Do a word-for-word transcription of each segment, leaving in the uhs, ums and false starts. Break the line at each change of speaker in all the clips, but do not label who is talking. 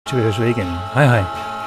Så vi høres ved igen. Hej hej.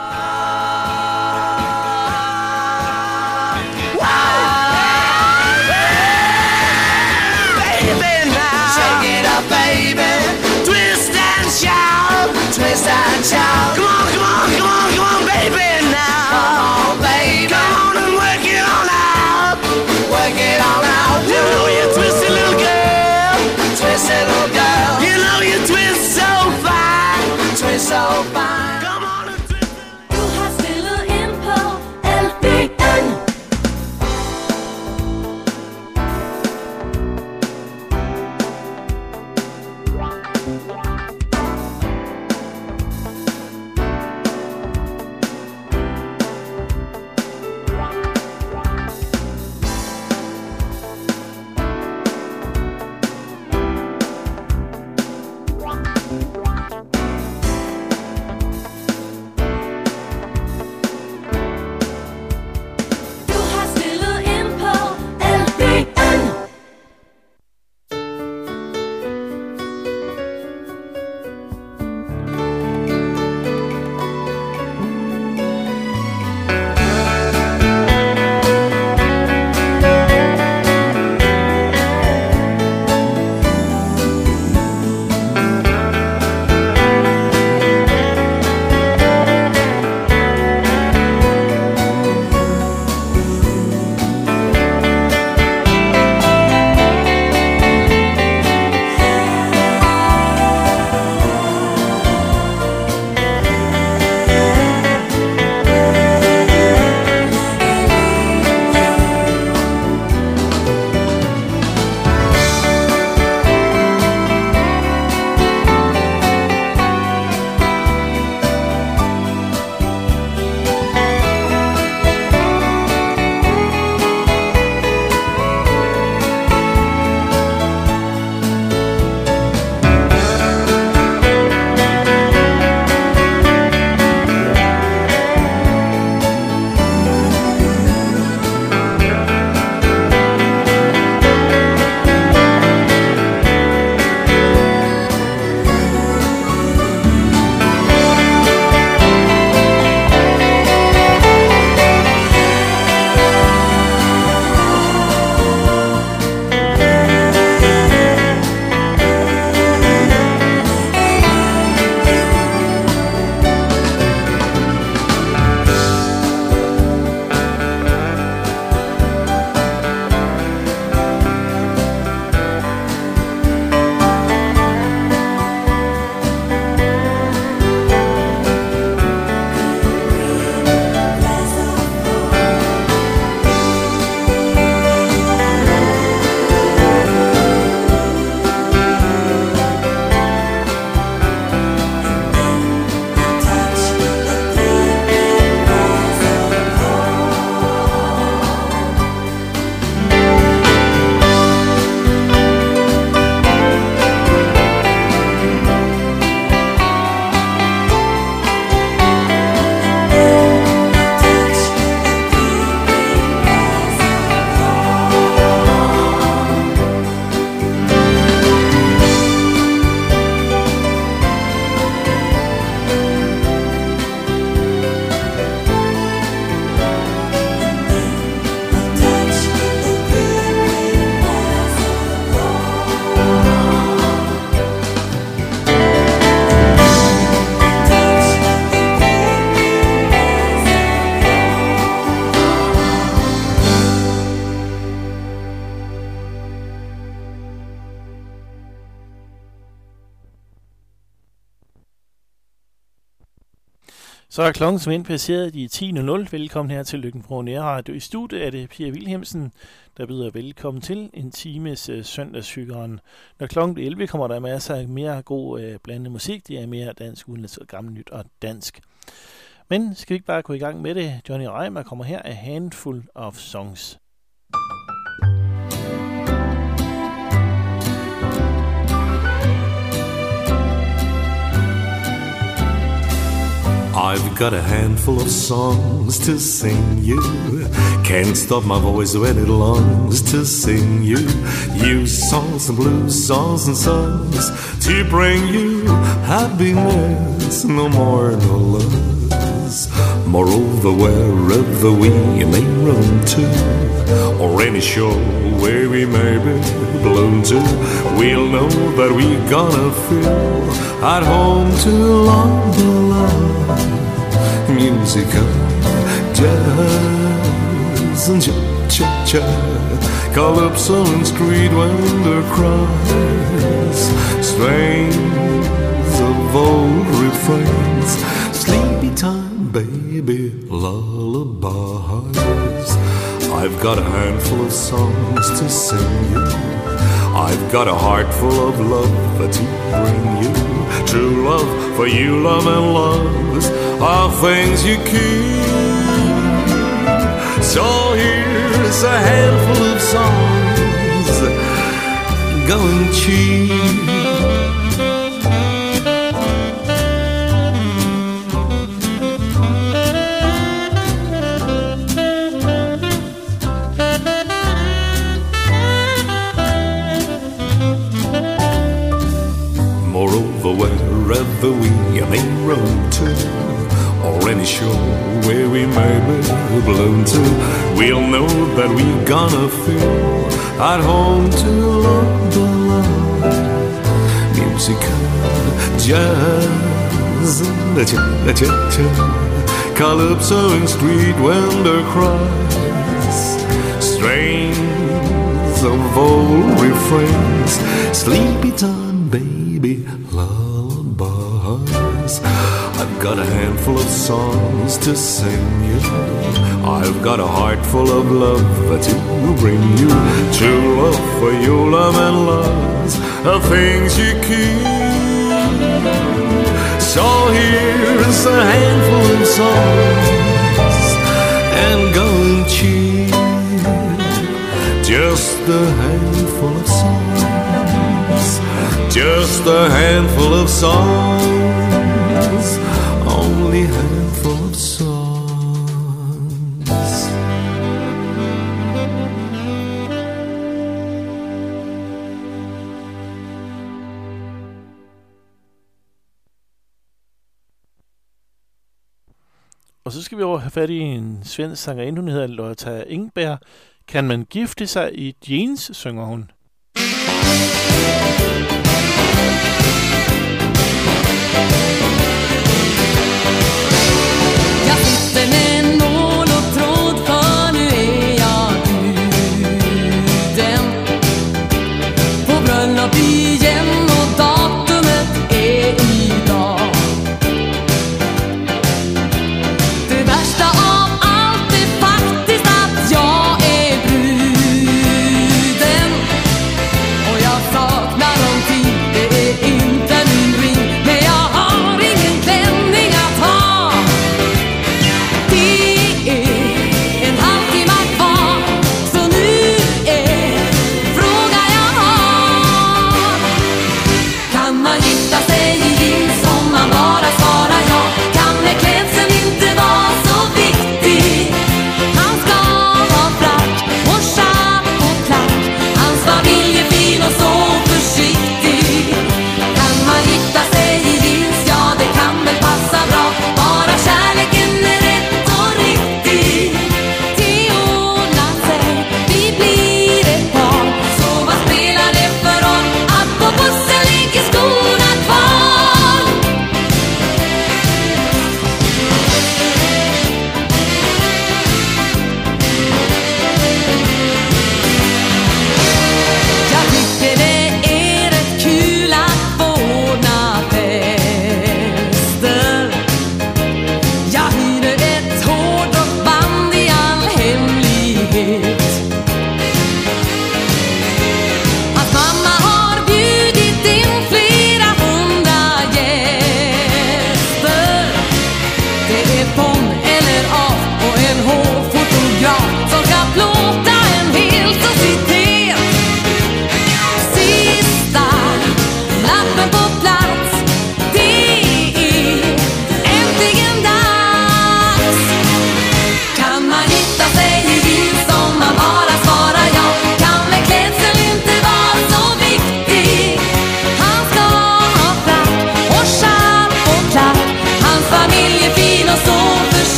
Twist and shout. Come on, come on, come on, come on, baby now. Come on, baby. Come on and work it all out. Work it all out. You know you twisted little girl. Twisted little girl. You know you twist so fine. Twist so fine. Come on and twist it.
Du har stillet ind på L B N.
Så er klokken som indpasseret i ti nul nul. Velkommen her til Lykken Pro Nærradio. I studiet er det Pia Wilhelmsen, der byder velkommen til en times uh, søndagshyggeren. Når klokken bliver elleve, kommer der masser af mere god uh, blandet musik. Det er mere dansk, udenlandsk og gammelt nyt og dansk. Men skal vi ikke bare gå i gang med det? Johnny Reimer kommer her af Handful of Songs.
I've got a handful of songs to sing you. Can't stop my voice when it longs to sing you. Use songs and blues, songs and songs to bring you happiness, no more, no less. Moreover, wherever we may roam to, or any shore where we may be blown to, we'll know that we're gonna feel at home to love the love. Musical, jazz and cha-cha-cha, calypso and street wonder cries, strains of old refrains, sleepy time, baby, lullabies. I've got a handful of songs to sing you. I've got a heart full of love to bring you. True love for you, love and loves are things you keep. So here's a handful of songs going cheap. Wherever we may roam to, or any shore where we may be blown to, we'll know that we're gonna feel at home to love the love. Musical, jazz, cha-cha-cha, calypso and street wonder cries, strains of old refrains, sleepy time, baby, lullabies. I've got a handful of songs to sing you. I've got a heart full of love to bring you. True love for your love and loves are things you keep. So here's a handful of songs and go and cheap. Just a handful of songs, just a handful of songs, only handful of songs.
Og så skal vi over have fat i en svensk sangerinde, hun hedder Lotta Engberg. Kan man gifte sig i jeans, synger hun.
Jag sitter med nål och tråd, för nu är jag bjuden på bröllop igen och datumet är idag. Det värsta av allt är faktiskt att jag är bruden.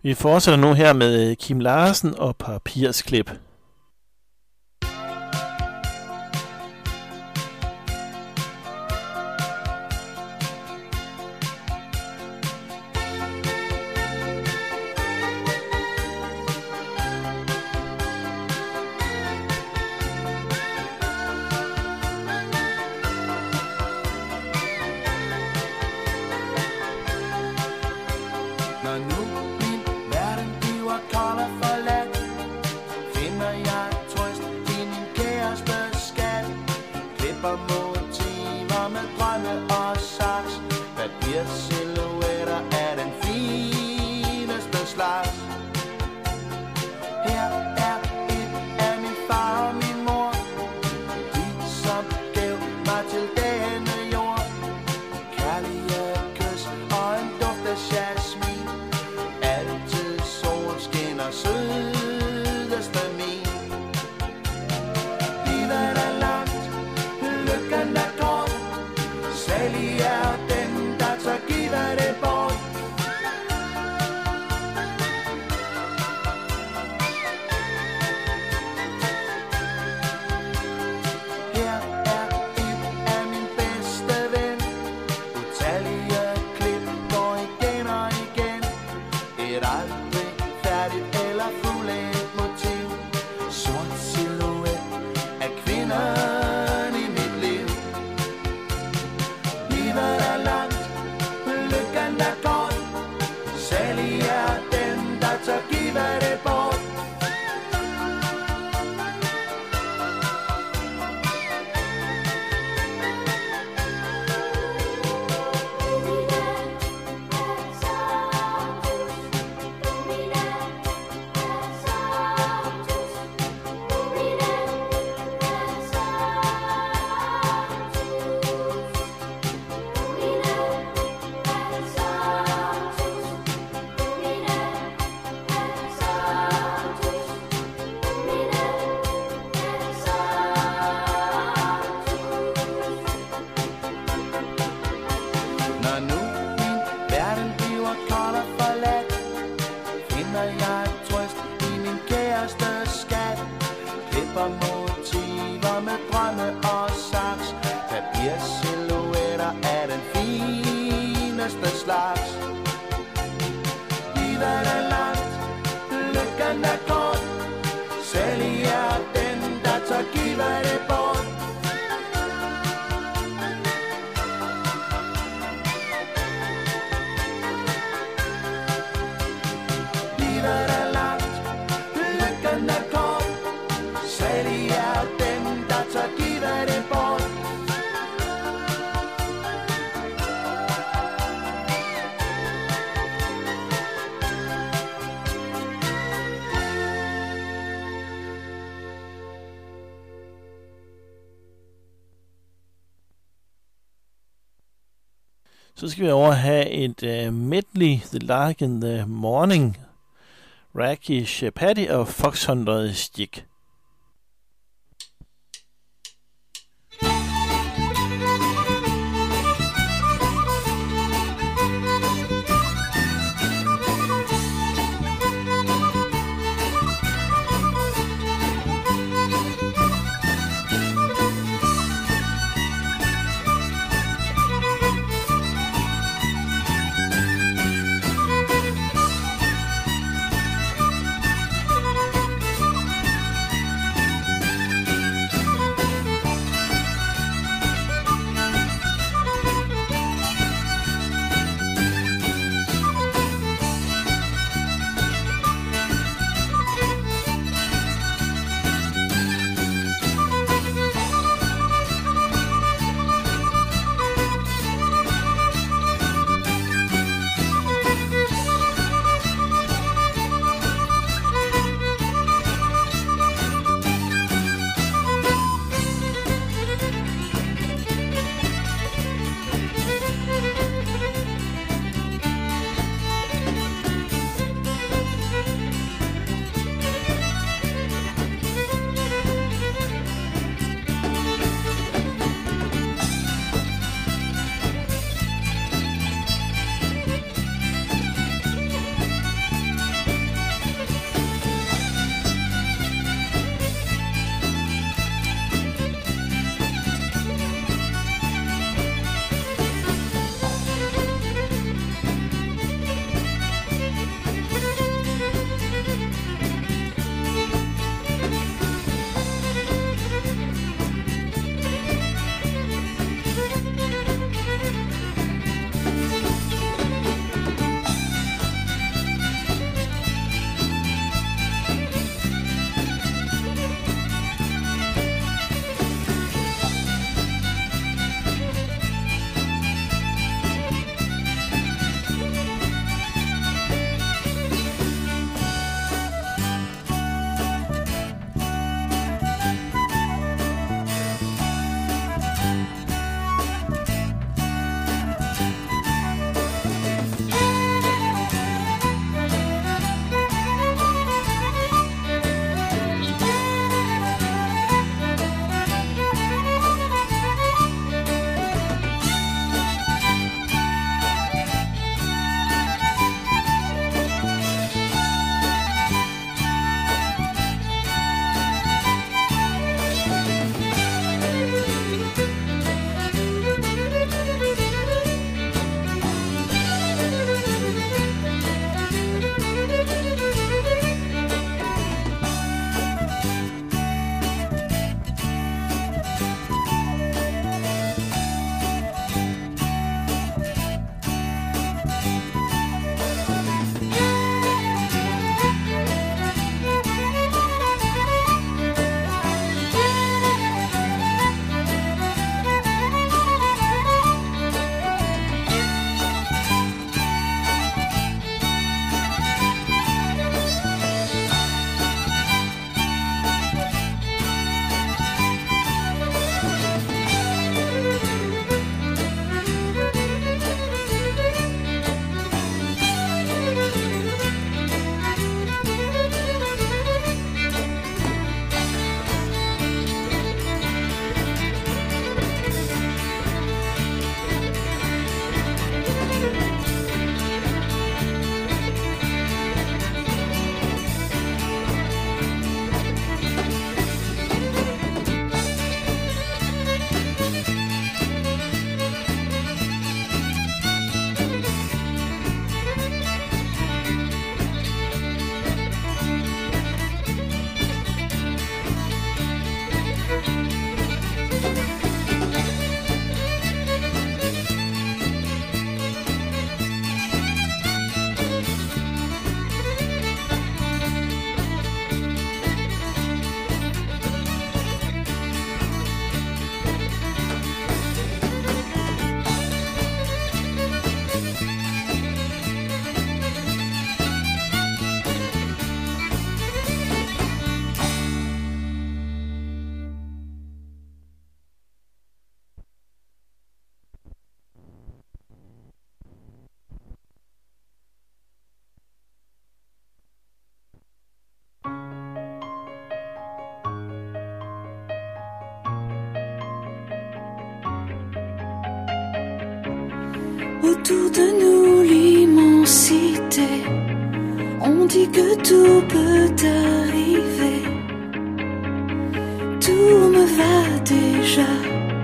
Vi fortsætter nu her med Kim Larsen og Papirsklip. Så skal vi over have et uh, medley, The Lark in the Morning, Rakish Patty og Foxhunter Stick.
Autour de nous l'immensité, on dit que tout peut arriver. Tout me va déjà,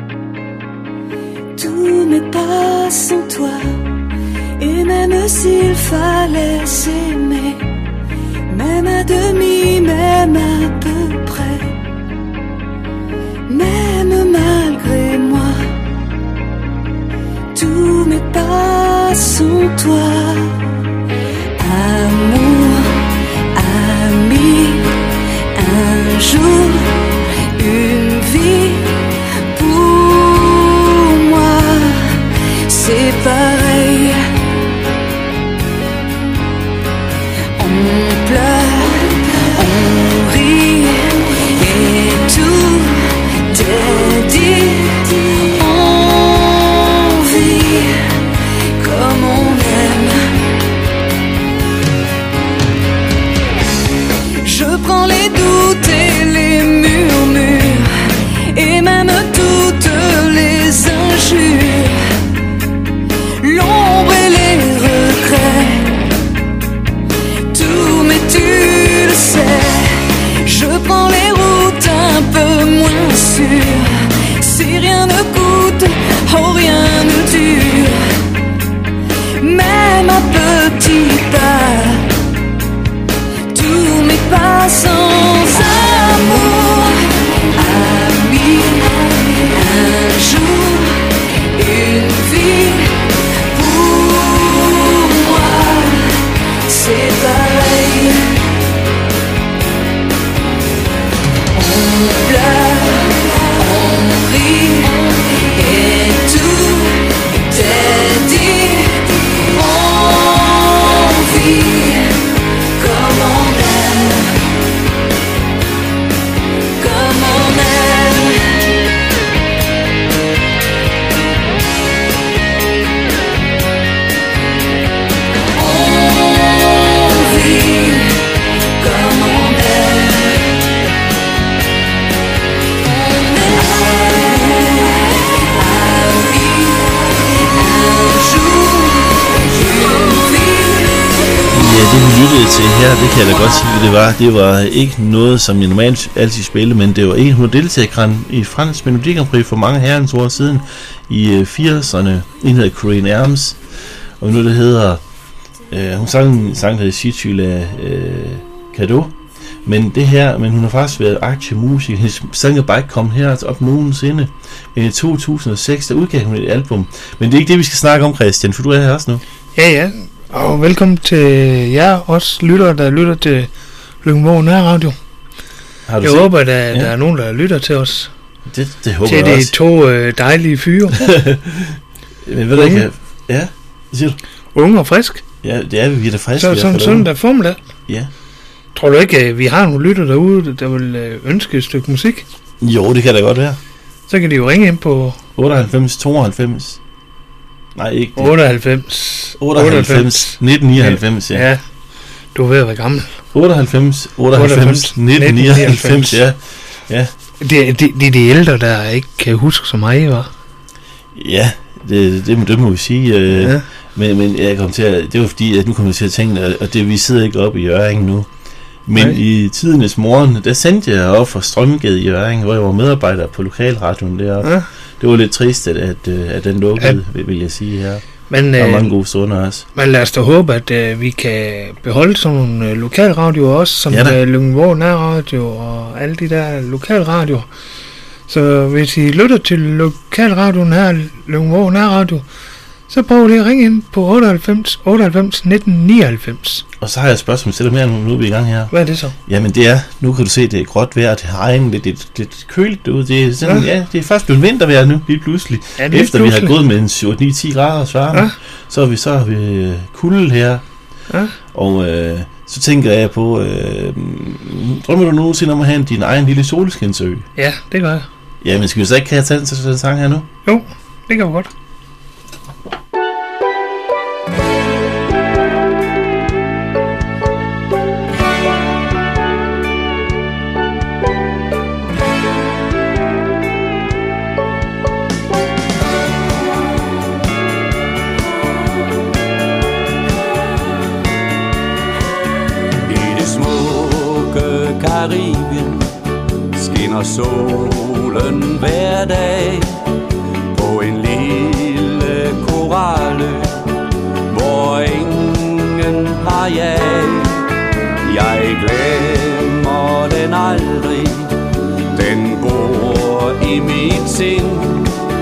tout n'est pas sans toi. Et même s'il fallait s'aimer, même à demi, même à peu près, même malgré moi, tout n'est pas sans toi. Amour, ami, un jour, une vie, pour moi, c'est pareil. On pleure, on rit, et tout est dit. On vit comme on aime. Je prends les doutes et les murmures, et même toutes les injures, l'ombre et les regrets. Tout, mais tu le sais, je prends les routes un peu moins sûres. Si rien ne coûte, oh rien ne dure. Même un petit pas, tout mais pas sans amour. Ami, un jour, une vie, pour moi, c'est pareil. On pleure, on rit, et tout est dit. On vit comme on aime, comme on aime. On vit comme on aime.
Ja, det vi lyttede til her, det kan jeg da godt sige, det var. Det var ikke noget, som jeg normalt altid spiller, men det var en, hun deltagede i fransk Melodi Grand Prix for mange herrens år siden i firserne. En hedder Corinne Arms, og nu det hedder, øh, hun sang en sang, der hedder Si tu la øh, cadeau. Men det her, men hun har faktisk været aktiv musiker. Hendes sang er bare ikke kommet her op nogensinde. Men i to tusind og seks, der udgav hun et album. Men det er ikke det, vi skal snakke om, Christian, for du er her også nu.
Ja, ja. Og velkommen til jer også lyttere, der lytter til Løggenborg Nærradio.
Har du
Jeg
set?
håber, at der,
Ja.
der er nogen, der lytter til os.
Det, det håber
til
jeg
de
også.
to øh, dejlige fyre.
Men ved du ikke? Ja, hvad siger du?
Unge og frisk.
Ja, det er vi, vi er da friske.
Så sådan en søndag formiddag.
Ja.
Tror du ikke, at vi har nogle lytter derude, der vil øh, ønske et stykke musik?
Jo, det kan da godt være.
Så kan de jo ringe ind på
otteoghalvfems tooghalvfems. Nej, ikke det.
otteoghalvfems
otteoghalvfems nitten nioghalvfems, ja.
Ja, du er ved at være gammel.
otteoghalvfems otteoghalvfems nitten nioghalvfems, ja. Ja.
Det, det, det er de ældre, der ikke kan huske så meget, var.
Ja, det, det, det må vi sige. Øh,
Ja.
men, men jeg kom til at, det var fordi, at nu kommer jeg til at tænke, at og det, vi sidder ikke oppe i Hjørring nu. Men
Nej.
i tidernes morgen, der sendte jeg op fra Strømgade i Hjørring, hvor jeg var medarbejder på lokalradioen deroppe.
Ja.
Det var lidt trist, at, at, at den lukkede, vil, vil jeg sige her.
Men,
Der er
øh,
mange gode stunder også.
men lad os da håbe, at øh, vi kan beholde sådan nogle øh, lokalradioer også, som
Ja da.
øh, Løggenborg Nærradio og alle de der lokalradioer, Så hvis I lytter til lokalradioen her, Løgumborg Nærradio, så prøv lige at ringe ind på otteoghalvfems otteoghalvfems nitten nioghalvfems.
Og så har jeg et spørgsmål til dig mere, nu er vi i gang her.
Hvad er det så?
Jamen det er, nu kan du se, det er gråt vejr, det har regnet lidt, lidt, lidt køligt derude. Det er, sådan, ja. ja, det er først blevet vintervejr nu, lige pludselig. Ja, Efter pludselig. Vi har gået med en syv ni ti grader varme, ja. så er vi så har vi kulde her. Ja. Og øh, så tænker jeg på, øh, drømmer du nogensinde om at have din egen lille solskinsø?
Ja, det gør jeg.
Ja, men skal vi så ikke have tage den sang her nu?
Jo, det kan vi godt.
Karibien skinner solen hver dag på en lille koralø, hvor ingen har jag. Jeg glemmer den aldrig, den bor i mit sind.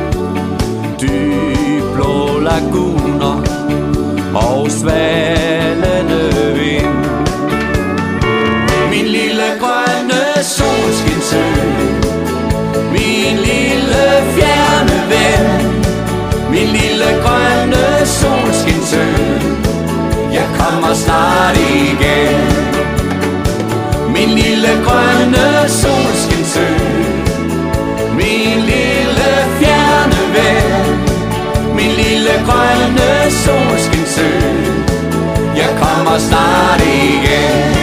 Dyb blå laguner og svalende vind. Min lille grønne solskinsø, min lille fjerne ven. Min lille grønne solskinsø, jeg kommer snart igen. Min lille grønne solskinsø, min lille fjerne ven. Min lille grønne solskinsø, jeg kommer snart igen.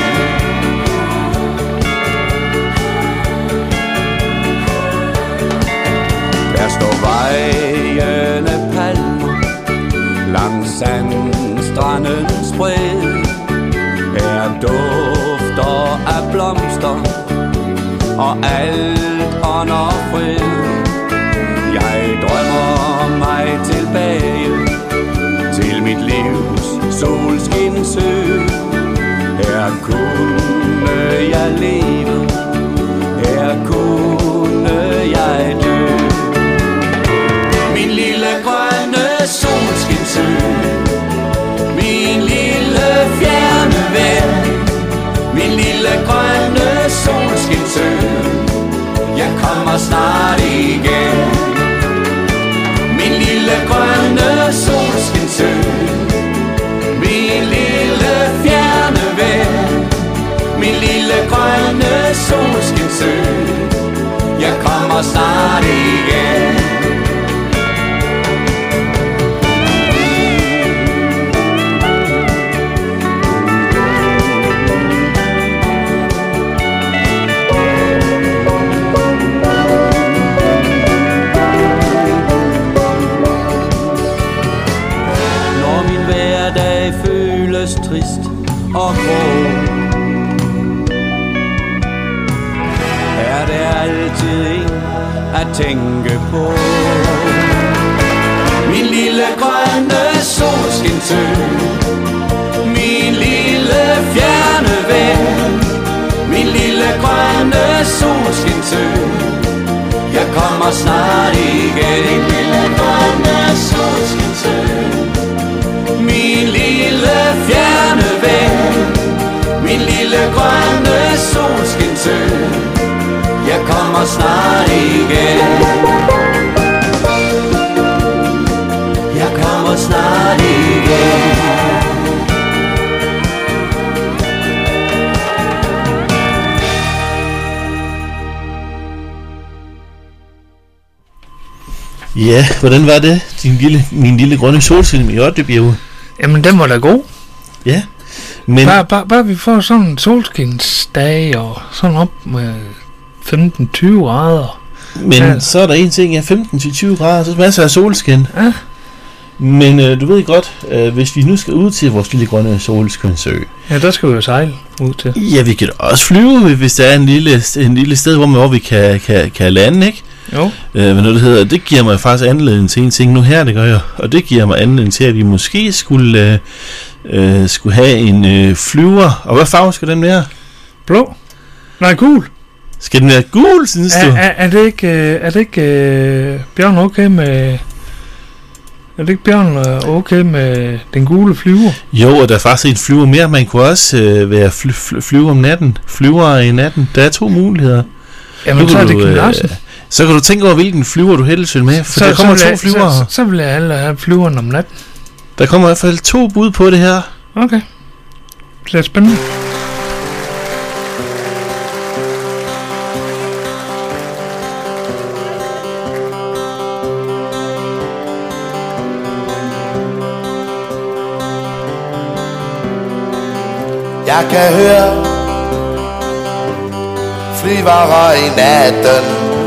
Der står vejende palmer langs sandstrandens bred. Her dufter af blomster og alt ånder fred. Jeg drømmer mig tilbage til mit livs solskinsø. Her kunne jeg leve, her kunne jeg dø. Min lille grønne solskinsø, min lille fjerne ven. Min lille grønne solskinsø, jeg kommer snart igen. Min lille grønne solskinsø, min lille fjerne ven. Min lille grønne solskinsø, jeg kommer snart igen. Trist og grå, er det altid en at tænke på. Min lille grønne solskinsø, min lille fjerne ven. Min lille grønne solskinsø, jeg kommer snart igen. Min lille grønne solskinsø, min lille fjerne ven. Min lille grønne solskinsø, jeg kommer snart igen. Jeg kommer snart igen.
Ja, hvordan var det, din lille, min lille grønne solskin i Oddebjerge?
Jamen, den var da god.
Ja, men...
Bare, bare, bare vi får sådan en solskinsdag og sådan op med femten til tyve grader.
Men ja. Så er der en ting, ja, femten til tyve grader, så er masser af solskin.
Ja.
Men øh, du ved godt, øh, hvis vi nu skal ud til vores lille grønne solskinsø.
Ja, der skal vi jo sejle ud til.
Ja, vi kan også flyve, hvis der er en lille, en lille sted, hvor, man, hvor vi kan, kan, kan lande, ikke?
Jo.
Øh, men noget, det hedder, det giver mig faktisk anledning til en ting nu her, det gør jeg. Og det giver mig anledning til, at vi måske skulle, øh, øh, skulle have en øh, flyver. Og hvad farve skal den være?
Blå. Nej, gul.
Skal den være gul, synes
er,
du?
Er, er det ikke, øh, er det ikke øh, Bjørn okay med... Er det ikke Bjørn øh, okay med den gule flyver?
Jo, og der er faktisk en flyver mere. Man kunne også øh, være fly, fly, flyver om natten. Flyver i natten. Der er to muligheder.
Jamen, så er det Kim Larsen.
Øh, så kan du tænke over, hvilken flyver du helst vil med. For
så,
der kommer
så
to
jeg,
flyver.
Så, så, så vil jeg alle have flyveren om natten.
Der kommer i hvert fald to bud på det her.
Okay. Det er spændende.
Jeg kan høre flyvere i natten.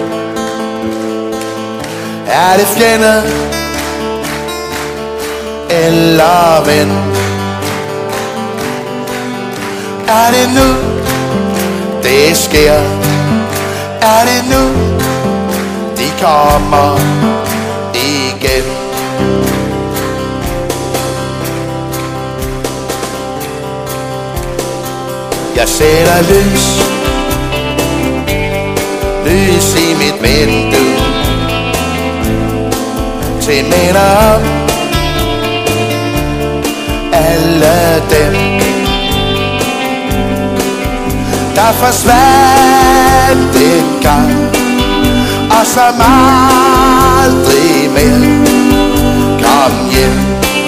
Er det fjende eller ven? Er det nu det sker? Er det nu de kommer igen? Jeg sætter lys, lys i mit vindue, til minder om alle dem, der forsvandt en gang, og som aldrig mere kom hjem.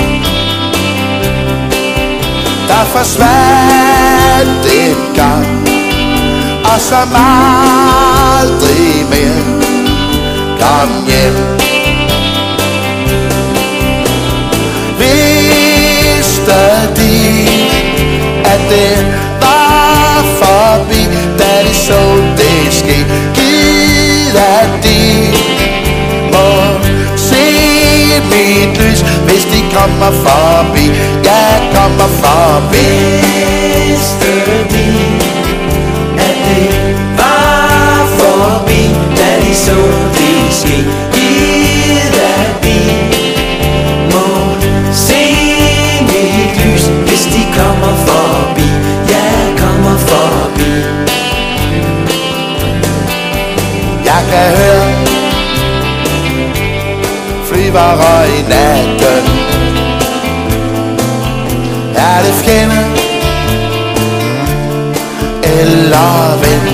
Der forsvandt en gang, og som aldrig mere kom hjem. Vidste de, at det var forbi, da de så det ske? Gid at de må se mit lys, hvis de kommer forbi. Jeg kommer forbi.
Vidste de, at det var forbi, da de så det ske? Gid at de må se mit lys, hvis de kommer forbi. Jeg kommer forbi.
Jeg kan høre flyvere i natten. Er det fjende eller ven?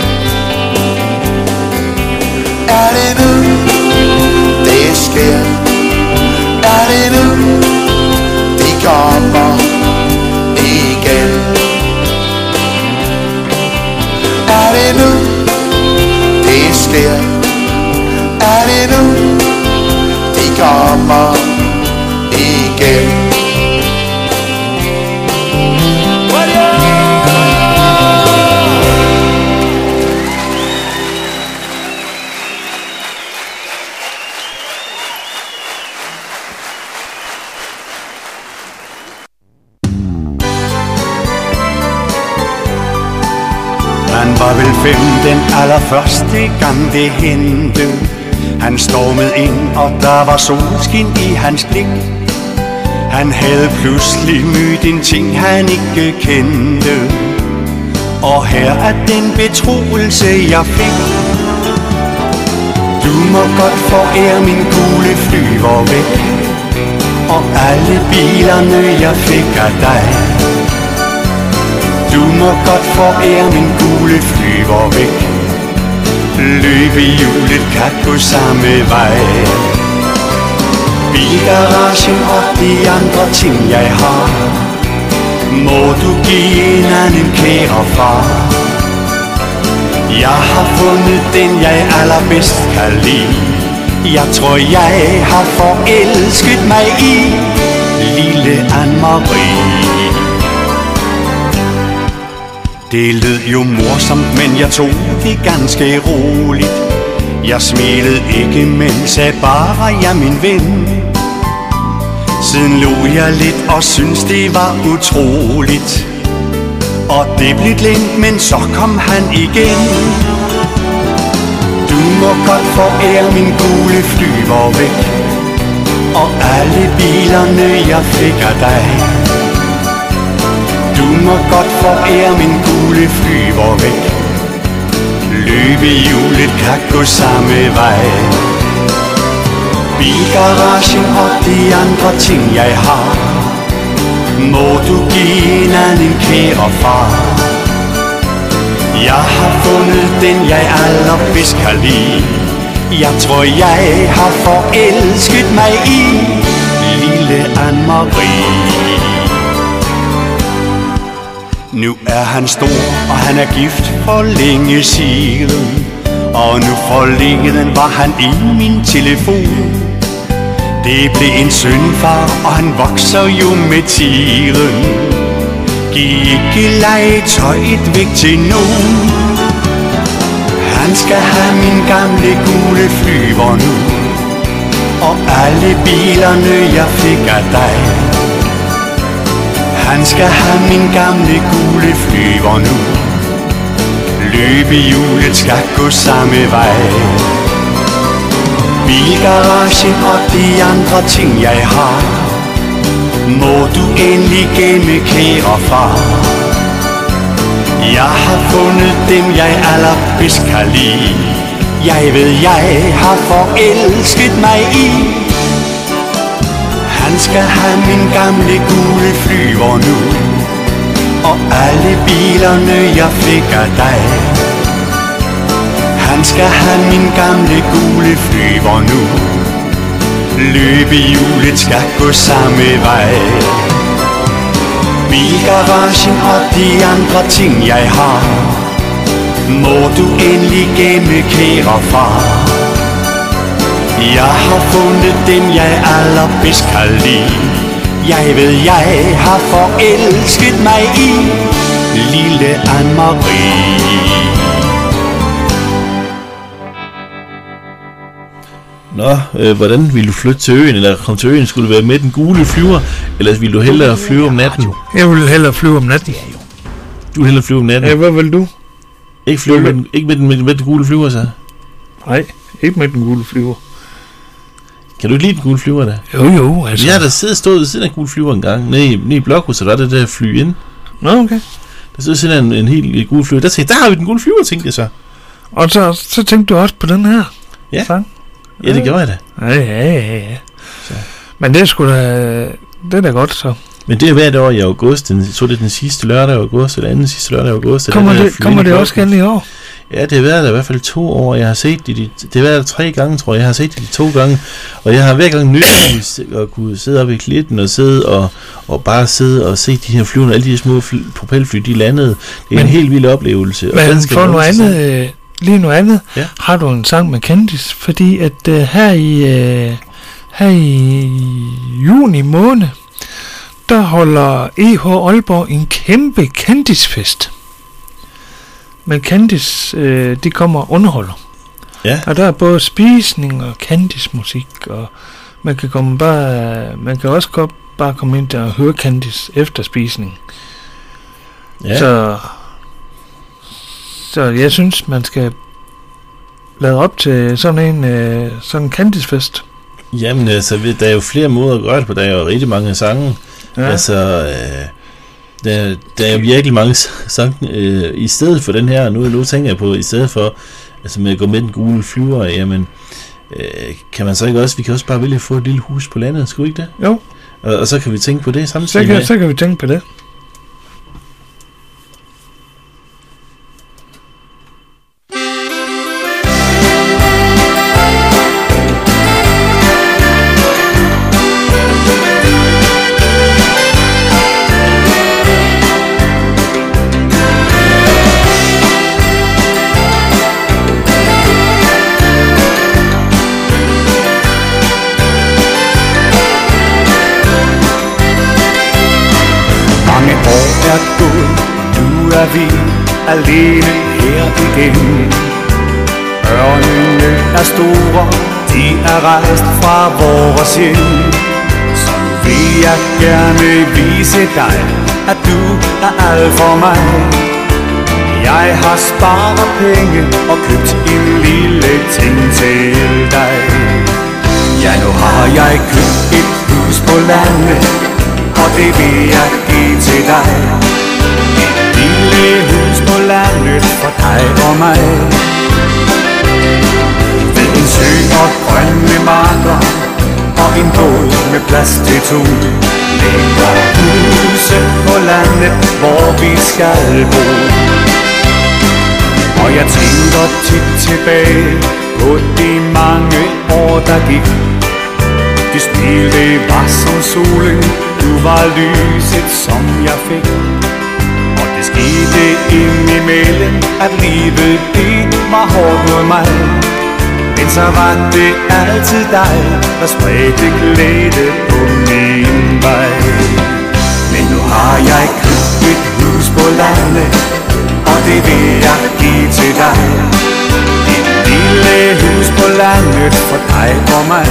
Er det nu det sker? Er det nu de kommer igen? Er det nu det sker? Er det nu de kommer igen?
Han var vel fem den allerførste gang det hente. Han stormede ind, og der var solskin i hans blik. Han havde pludselig mødt en ting, han ikke kendte. Og her er den betroelse, jeg fik. Du må godt forære min gule flyver væk, og alle bilerne, jeg fik af dig. Du må godt forære min gule flyver væk. Løbehjulet kan gå samme vej. Bilgaragen og de andre ting jeg har, må du give en anden kære far. Jeg har fundet den jeg allerbedst kan lide. Jeg tror jeg har forelsket mig i lille Anne-Marie. Det lød jo morsomt, men jeg tog det ganske roligt. Jeg smilede ikke, men sagde bare, ja min ven. Siden lå jeg lidt og syntes det var utroligt, og det blev glemt, men så kom han igen. Du må godt forære min gule flyver væk, og alle bilerne jeg fik af dig. Du må godt forære min gule flyver væk. Løbehjulet kan gå samme vej. Bilgaragen og de andre ting jeg har, må du give en anden kære far. Jeg har fundet den jeg allerbedst kan lide. Jeg tror jeg har forelsket mig i lille Anne-Marie. Nu er han stor, og han er gift for længe siden, og nu forleden var han i min telefon. Det blev en sønfar, og han vokser jo med tiden. Giv ikke legetøjet væk til nogen. Han skal have min gamle gule flyver nu, og alle bilerne jeg fik af dig. Han skal have min gamle gule flyver nu. Løbehjulet skal gå samme vej. Bilgaragen og de andre ting jeg har, må du endelig gemme kære far. Jeg har fundet dem jeg allerbedst kan lide. Jeg ved jeg har forelsket mig i. Han skal have min gamle gule flyver nu, og alle bilerne jeg fik af dig. Han skal have min gamle gule flyver nu. Løbehjulet skal gå samme vej. Bilgaragen og de andre ting jeg har, må du endelig gemme kære far. Jeg har fundet dem jeg allerbedst kan lide. Jeg ved jeg har forelsket mig i lille Anne-Marie.
Nå, øh, hvordan ville du flytte til øen, eller komme til øen? Skulle du være med den gule flyver, eller ville du hellere flyve om natten?
Jeg vil hellere flyve om natten.
Du vil hellere flyve om natten?
Ja, hvad vil du?
Ikke flyve med den, ikke med den, med, med den gule flyver, så?
Nej, ikke med den gule flyver.
Kan du ikke lide den gule flyver, da?
Jo, jo, altså.
Jeg har da siddet stået ved siden af gule flyver en gang, nede i, nede i Blokhuset, der er det der fly ind.
Nå, okay.
Der sidder siden af en, en helt gule flyver. Der tænkte der har vi den gule flyver, tænkte jeg så.
Og så, så tænkte du også på den her
ja.
sang?
Ja, det gjorde jeg da.
Ja, ja, ja, ja. Så. Men det er sgu da, det er da godt, så.
Men det er hvert år i august, den, så det er den sidste lørdag i august, eller anden sidste lørdag i august.
Kommer det, kommer det også gerne i år?
Ja, det har været der i hvert fald to år. Jeg har set det, de, det har været der tre gange, tror jeg. Jeg har set det de to gange, og jeg har hver gang nyt at kunne sidde oppe i klitten og sidde og, og bare sidde og se de her flyvende, alle de her små fly, propelfly, de landede. Det er men, en helt vild oplevelse.
Men for noget andet, øh, lige noget andet, ja. Har du en sang med Candice, fordi at øh, her i øh, her i juni måned, der holder E H Aalborg en kæmpe Candice-fest. Men Candice, øh, de kommer og underholder.
Ja. Og
der er både spisning og Candice-musik, og man kan komme bare, man kan også godt bare komme ind der og høre Candice efter spisning.
Ja.
Så, så jeg synes, man skal lade op til sådan en øh, sådan en Candice-fest.
Jamen altså, der er jo flere måder at gøre det på. Der er jo rigtig mange sange. Ja. Altså, øh, der, der er virkelig mange sange øh, i stedet for den her. Nu, nu tænker jeg på, i stedet for altså med at gå med den gule flyver, jamen, øh, kan man så ikke også, vi kan også bare vælge at få et lille hus på landet, skulle ikke det?
Jo.
Og, og så kan vi tænke på det samtidig
så kan,
med.
Så kan vi tænke på det.
Vi alene her igen. Ørnene er store, de er rejst fra vores hjem. Så nu vil jeg gerne vise dig, at du er alt for mig. Jeg har sparet penge og købt en lille ting til dig. Ja, nu har jeg købt et hus på landet, og det vil jeg give til dig. Lille hus på landet for dig og mig. Ved en sø og grønne marker og en båd med plads til to, ligger huse på landet, hvor vi skal bo. Og jeg tænker tit tilbage på de mange år, der gik. De smil, det var som solen, du var lyset, som jeg fik. Og det skete indimellem, at livet det var hårdt mod mig. Men så var det altid dig, der spredte glæde på min vej. Men nu har jeg købt et hus på landet, og det vil jeg give til dig. Et lille hus på landet for dig og mig.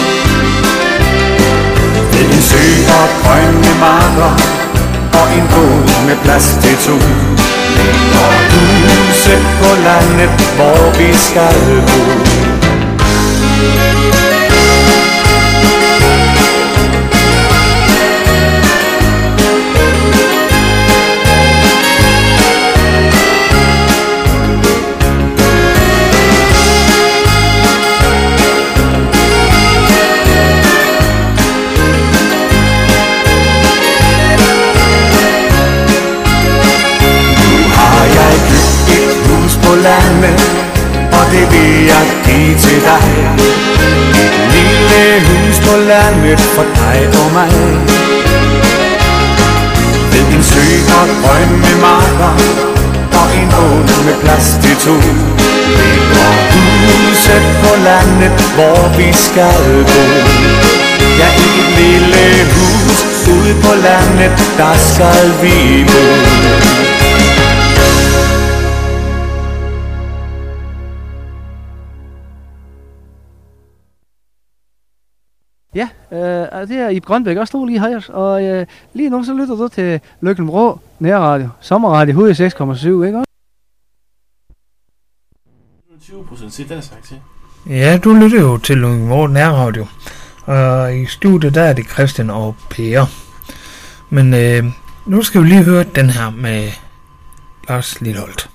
Ved en sø og grønne marker og en båd med plads til to, ligger huse på landet, hvor vi skal bo. Og det vil jeg give til dig. Et lille hus på landet for dig og mig. Ved en sø og grønne marker og en båd med plads til to, ligger huse på landet, hvor vi skal bo. Ja, i et lille hus ude på landet, der skal vi bo.
Ja, øh, det er Ib Grønbæk, også stod lige her, og øh, lige nu så lytter du til Løkken-Vrå Nærradio, sommerradio, hundrede og seks komma syv, ikke også?
tyve procent til den slags, ja.
Ja, du lytter jo til Løkken-Vrå Nærradio, og i studiet der er det Christian og Per. Men øh, nu skal vi lige høre den her med Lars Lilholt.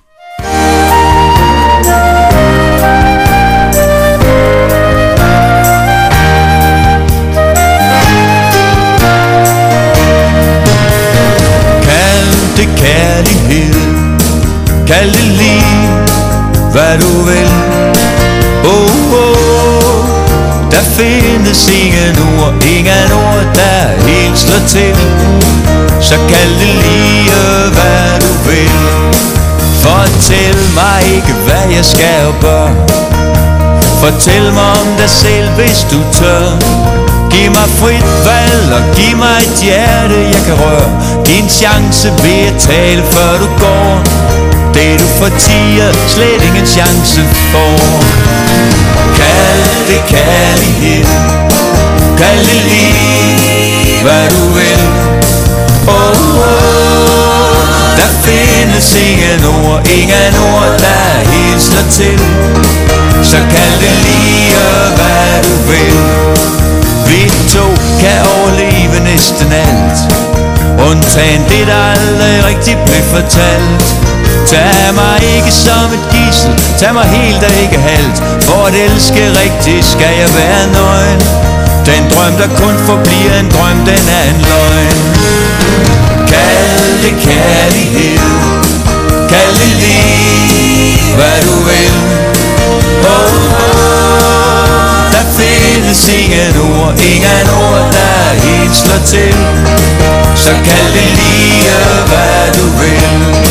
Det kærlighed, kald det lige, hvad du vil. Oh, oh, der findes ingen ord, ingen ord, der helt slår til. Så kald det lige, hvad du vil. Fortæl mig ikke, hvad jeg skal og bør. Fortæl mig om dig selv, hvis du tør. Giv mig frit valg og giv mig et hjerte, jeg kan røre. Giv en chance ved at tale, før du går. Det du fortier, slet ingen chance for. Kald det kærlighed, kald det lige, hvad du vil. Oh, oh, der findes ingen ord, ingen ord, der helt slår til. Så kald det lige, hvad du vil. Vi to kan overleve næsten alt, undtagen det, der aldrig rigtig blev fortalt. Tag mig ikke som et gidsel, tag mig helt og ikke halvt. For at elske rigtigt skal jeg være nøgen. Den drøm, der kun forbliver en drøm, den er en løgn. Kald det kærlighed, kald det lige, hvad du vil. Oh, oh, der findes ingen ord, ingen ord, der helt slår til. Så kald det lige, hvad du vil.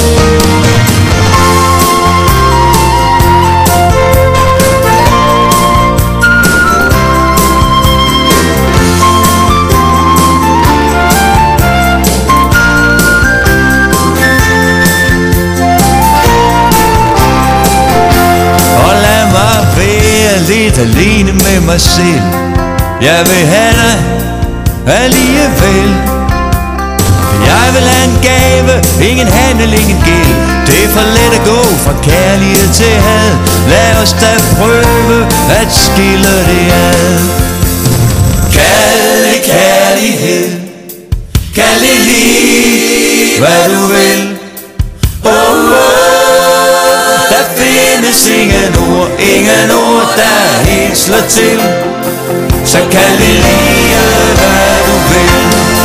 Lidt alene med mig selv. Jeg vil have dig alligevel. Jeg vil have en gave, ingen handel, ingen gæld. Det er for let at gå fra kærlighed til had. Lad os da prøve at skille det ad. Kald det kærlighed, kald det lige, hvad du vil. Oh, oh. ingen ord, der helt slår til. Så kald det lige, hvad du vil.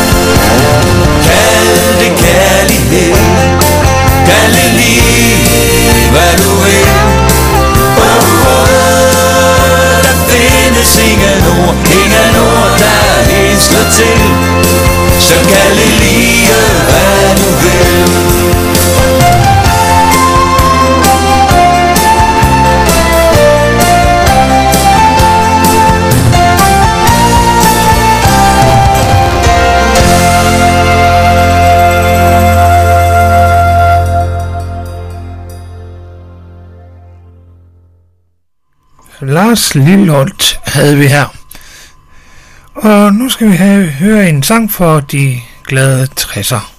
Kald det kærlighed. Kald det lige, hvad du vil. Oh, oh, der findes ingen ord, ingen ord, der helt slår til. Så kald det lige, hvad du vil.
Lars Lilholt havde vi her. Og nu skal vi have, høre en sang for de glade tresser.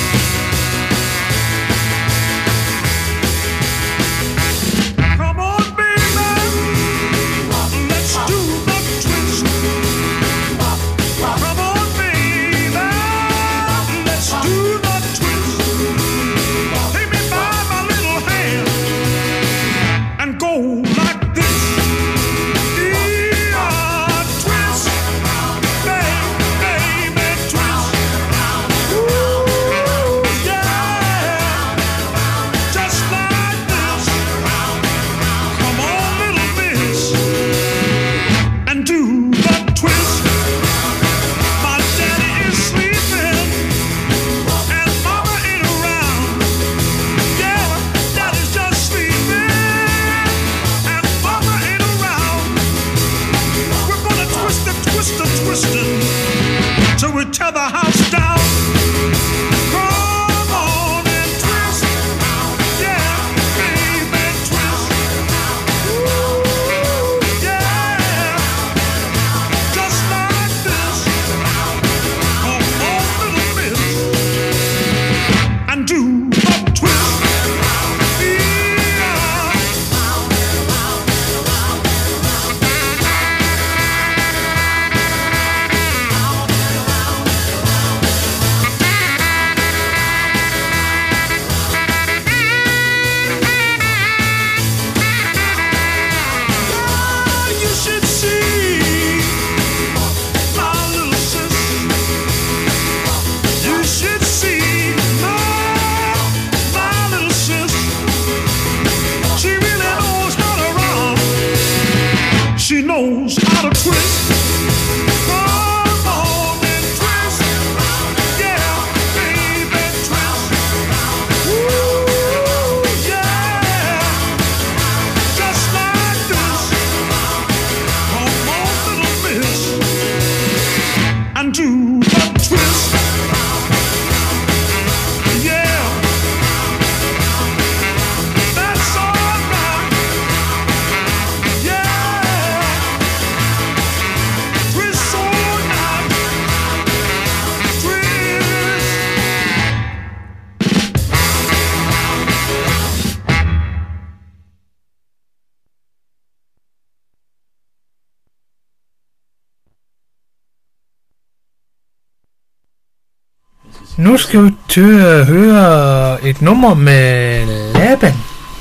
Nu skal vi til at høre et nummer med Laban.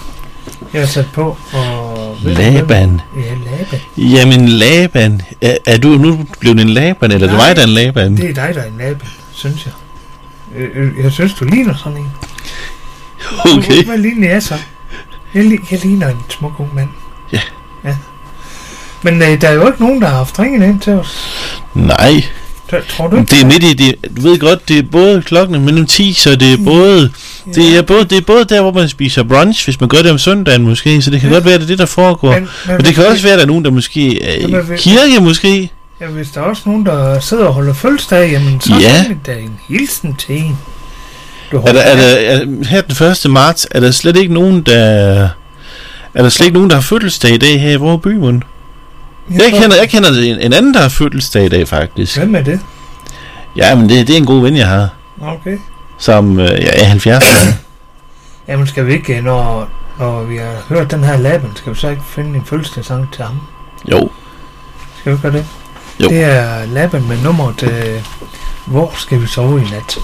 Jeg har sat på. Og
Laban?
Ja, Laban.
Jamen Laban. Er, er du nu blevet en Laban, eller er det mig, der er en Laban?
Det er dig, der er en Laban, synes jeg. Jeg, jeg synes, du ligner sådan en.
Okay.
Hvad ligner jeg så? Jeg, jeg ligner en smuk ung mand.
Ja.
Ja. Men øh, der er jo ikke nogen, der har haft ringen ind til os.
Nej.
Tror du?
Det er midt i det. Du ved godt, det er både klokken er mellem ti, så det er både ja. det er både det er både der, hvor man spiser brunch, hvis man gør det om søndagen måske, så det kan ja. godt være, det er det, der foregår. Men, men, og det kan også være, at der er nogen, der måske er i ja, kirke måske.
Ja, hvis der er også nogen, der sidder og holder fødselsdag, jamen så
ja.
er det en hilsen til en.
Er der, er der, er, her den første marts, er der slet ikke nogen, der er der slet ikke nogen, der har fødselsdag i dag her i vores by, mon? Jeg, jeg kender, jeg kender en, en anden, der har fødselsdag i dag, faktisk.
Hvem er det?
Ja, men det, det er en god ven, jeg har.
Okay.
Som øh, ja, er halvfjerds.
Jamen skal vi ikke, når, når vi har hørt den her Laban, skal vi så ikke finde en fødselsdagssang til ham?
Jo.
Skal vi gøre det?
Jo.
Det er Laban med nummeret øh, Hvor skal vi sove i nat?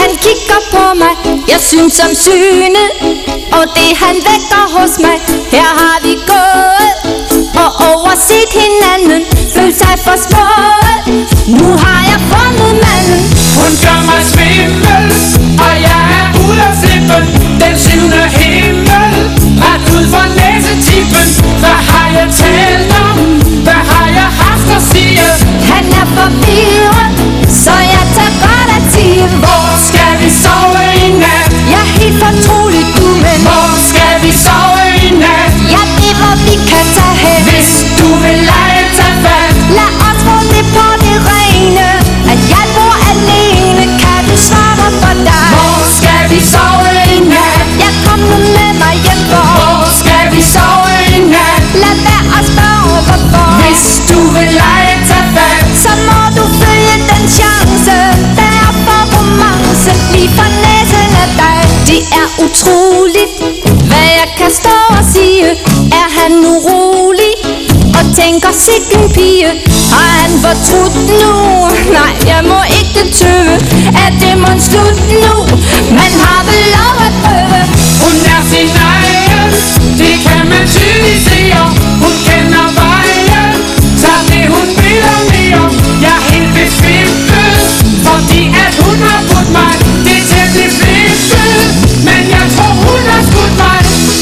han kigger på mig, jeg synes om synet, og det han vækker hos mig. Her har vi gået og overset hinanden, følt sig for små. Nu har jeg fundet manden.
Hun gør mig svimmel, og jeg er ude af flippen. Den syvende himmel, ret ud fra næsetippen. Hvad har jeg talt om? Hvad har jeg haft at sige?
Han er forvirret, så jeg tager godt af tid.
Hvor skal vi sove i nat?
Jeg er helt fortroligt, du, men
hvor skal vi sove i nat?
Jeg ved, hvor vi kan tage hen.
Hvis du vil lege, tag fat.
Lad os få det på det rene, at jeg bor alene. Kan du svare mig for dig?
Hvor skal vi sove i nat?
Jeg kom nu med mig hjem, for
hvor skal vi sove i nat?
Lad være at spørge hvorfor.
Hvis du vil lege, tag fat.
Så må du følge den chance, der er for romance lige for næsen af dig. Det er utroligt, hvad jeg kan stå og sige. Er han urolig og tænker sikken pige? Har han fortrudt nu? Nej, jeg må ikke tøve. Er det mon slut nu? Man har vel lov at prøve.
Hun er sin egen, det kan man tydeligt se. Hun kender vejen, tager det hun vil og mere. Jeg er helt befippet, fordi at hun har brudt mig. Det er til at blive flippet, men jeg tror hun har skudt mig.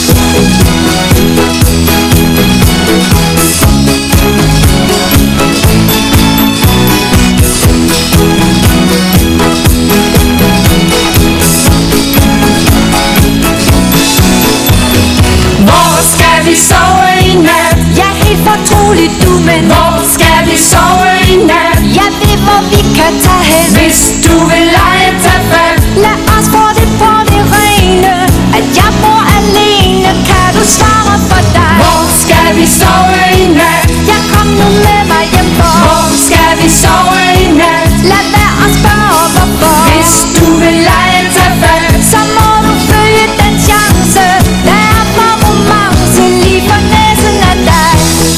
Hvor skal vi sove i nat?
Jeg er helt fortroligt, du, men
hvor skal vi sove i nat?
Jeg ved, hvor vi kan tage hen.
Hvis du vil lege, tag fat.
Lad os få det på det rene, at jeg bor alene. Kan du svare for dig?
Hvor skal vi sove i nat?
Jeg kom nu med mig hjem, for
hvor skal vi sove i nat?
Lad være at spørge hvorfor.
Hvis du vil lege, tag fat.
Så må du følge den chance, der er for romance lige for næsen af dig.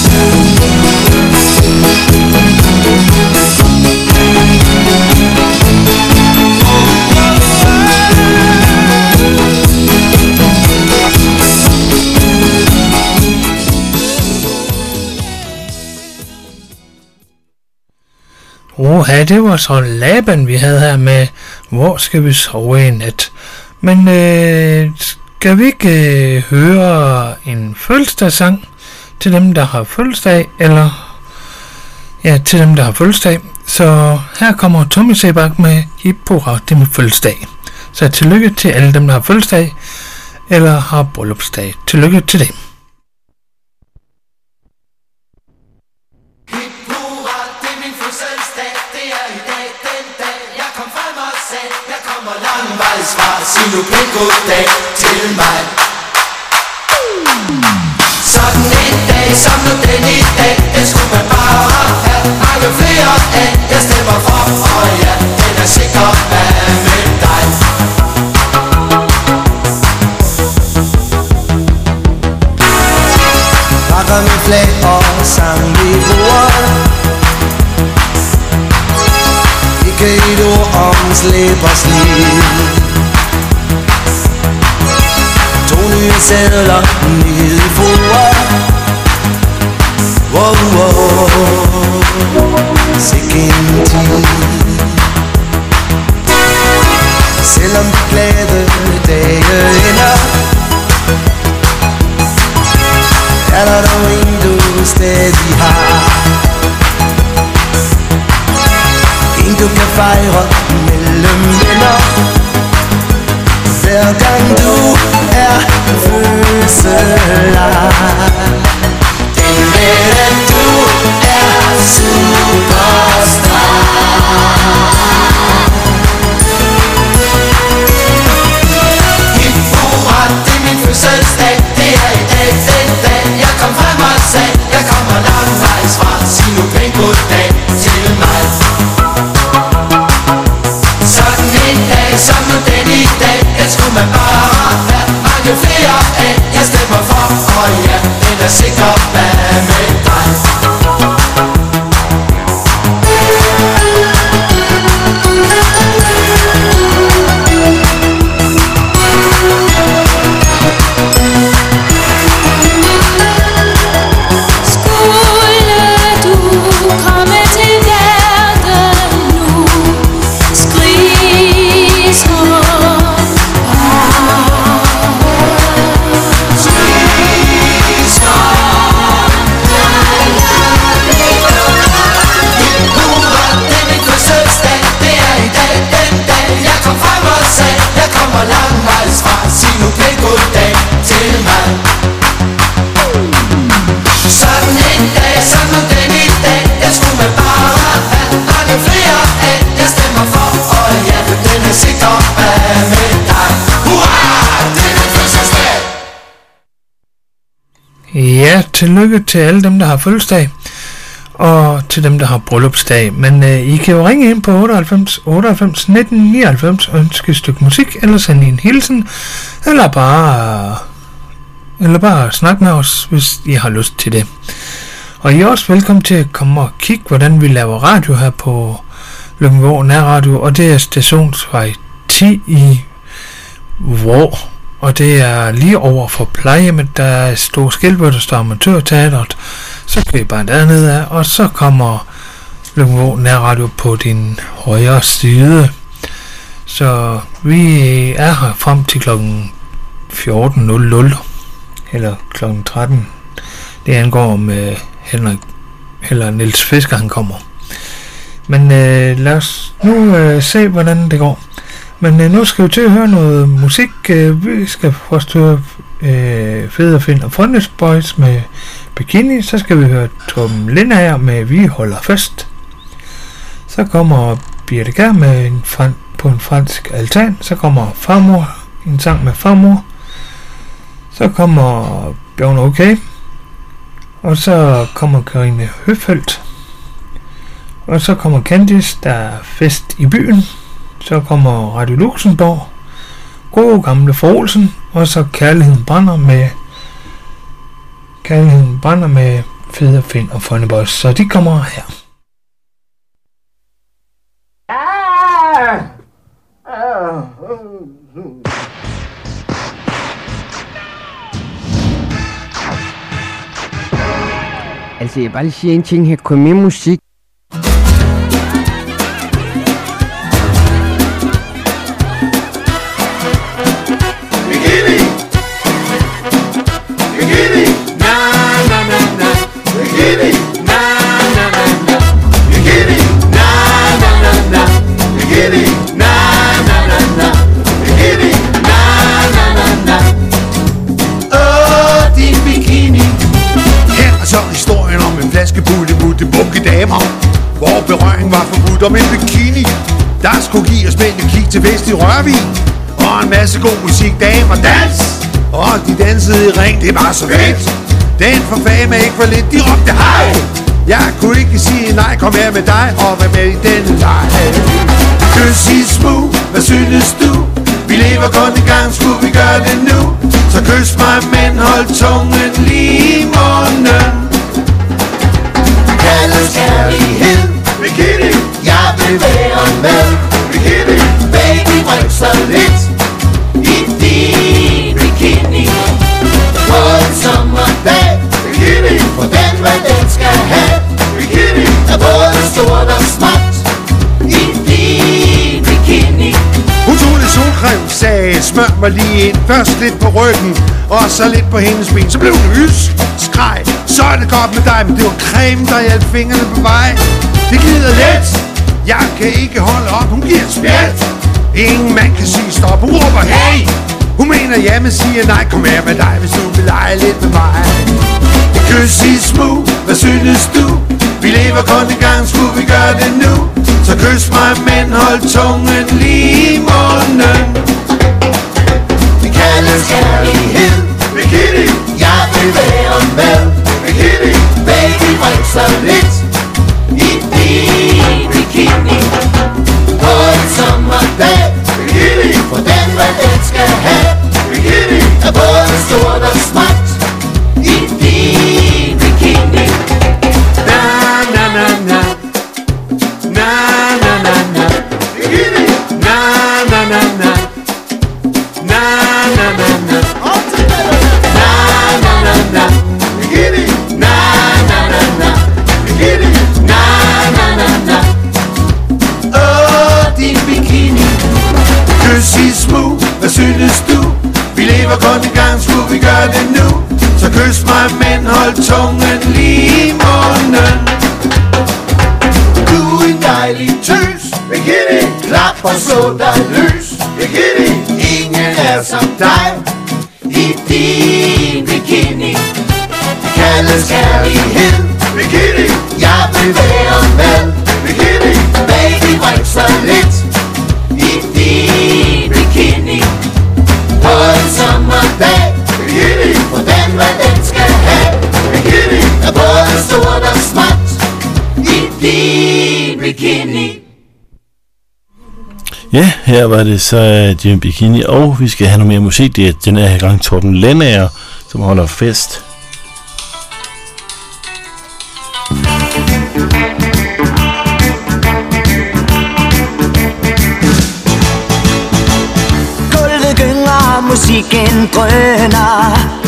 Oha, det var så Laban, vi havde her med, hvor skal vi sove i nat? Men øh, skal vi ikke øh, høre en fødselsdagssang til dem, der har fødselsdag, eller ja, til dem, der har fødselsdag? Så her kommer Tommy Sebak med Hip Hurra, det er min fødselsdag. Så tillykke til alle dem, der har fødselsdag, eller har bryllupsdag. Tillykke til dem.
Sig nu pænt goddag til mig. Sådan en dag som nu den i dag, det skulle man bare have mange flere af. Jeg stemmer for, og ja, den er sikker hvad med dig. Pakker mit flag og sang vi bordet. Ikke et ord om slæb og slid. Nye sædler nede i bordet. Wow, wow, sikke en tid. Selvom de glade dage ender, er der dog en du stadig har. En du kan fejre mellem venner. Hver gang du er fødselar. Den ved at du er superstar. Hip hurra, det er min fødselsdag. Det er i dag, den dag jeg kom frem og sagde, jeg kommer langvejs fra. Sig nu pænt goddag til mig. Sådan en dag som nu den i dag, den skulle man bare have mange flere af. Jeg stemmer for, og ja, den er sikker hvad med dig.
Ja, tillykke til alle dem, der har fødselsdag, og til dem, der har bryllupsdag. Men øh, I kan jo ringe ind på otteoghalvfems otteoghalvfems nitten nioghalvfems og ønske et stykke musik, eller sende en hilsen, eller bare, eller bare snakke med os, hvis I har lyst til det. Og I er også velkommen til at komme og kigge, hvordan vi laver radio her på Løkkenborg Nærradio, og det er stationsvej ti i Vrå. Og det er lige over for plejehjemmet, der er et stort skilt, hvor der står Amatørteatret. Så skal I bare dernede af, og så kommer Løkkenborg Nærradio på din højre side. Så vi er her frem til klokken fjorten nul nul, eller klokken tretten. Det angår med Henrik, eller Niels Fisker, han kommer. Men øh, lad os nu øh, se, hvordan det går. Men øh, nu skal vi til at høre noget musik. Øh, vi skal først høre øh, Fede Finn og Frønnes Boys med Bikini. Så skal vi høre Tom Lindager med Vi holder fast. Så kommer Birte Kjær med en fran- på en fransk altan. Så kommer Farmor, en sang med Farmor. Så kommer Bjørn Okay. Og så kommer Karine Høfeldt. Og så kommer Candice, der er fest i byen. Så kommer Radio Luxembourg, gode gamle Forolsen, og så Kærligheden brænder med Kærligheden brænder med Fede Finn og Funny Boys. Så de kommer her.
Altså, jeg vil bare lige sige en ting her. Kom med musik.
Damer, hvor berøring var forbudt om en bikini. Der skulle give os mænd et kig til fest i Rørvig, og en masse god musik, damer, dans. Og de dansede i ring, det var så fedt. Den for fame ikke for lidt, de råbte hej. Jeg kunne ikke sige nej, kom her med dig og vær med i denne leg. Kys i smug, hvad synes du? Vi lever kun en gang, skulle vi gøre det nu? Så kys mig, men hold tungen lige i munden. Kaldes kærlighed Bikini, jeg vil være med Bikini, baby bring så lidt i din bikini. På en sommerdag Bikini, for den hvad den skal have. Bikini, er både stort og småt i din bikini. Hun tog lidt solcreme, sagde smør mig lige ind. Først lidt på ryggen, og så lidt på hendes ben. Så blev hun lys, skreg, så er det godt med dig. Men det var creme, der hjalp fingrene på vej. Det glider let, jeg kan ikke holde op. Hun giver et spjæt, ingen mand kan sige stop. Hun råber hey, hun mener ja, men siger nej. Kom her med dig, hvis du vil lege lidt med mig. Kys i smug, hvad synes du? Vi lever kun en gang, skulle vi gøre det nu? Så kys mig, men hold tungen lige i munden. Vi kaldes kærlighed Bikini, jeg vil være med Bikini, baby bring så lidt i din bikini. På en sommerdag Bikini, for den hvad den skal have. Bikini, er både stort og småt i din bikini. Na na na na, na na na na, Bikini, na na na na, na na na na, all together. Na na na na, Bikini, na na na na, Bikini, na na na na. Åh, din bikini. Kys i smug, hvad synes du? Vi lever kun en gang, skulle vi gøre det nu? Så kys mig, men hold tungen lige i munden. Du er en dejlig tøs Bikini, klap og slå dig løs Bikini, ingen er som dig i din bikini. Det kaldes kærlighed Bikini, jeg vil være med Bikini, baby bring så lidt i din bikini. På en sommerdag Bikini, for den hvad den skal have.
Ja, her var det så Jim Bikini, og vi skal have noget mere musik. Det er den her gang Torben Lennager, som holder fest.
Gulvet gynger, musikken drøner.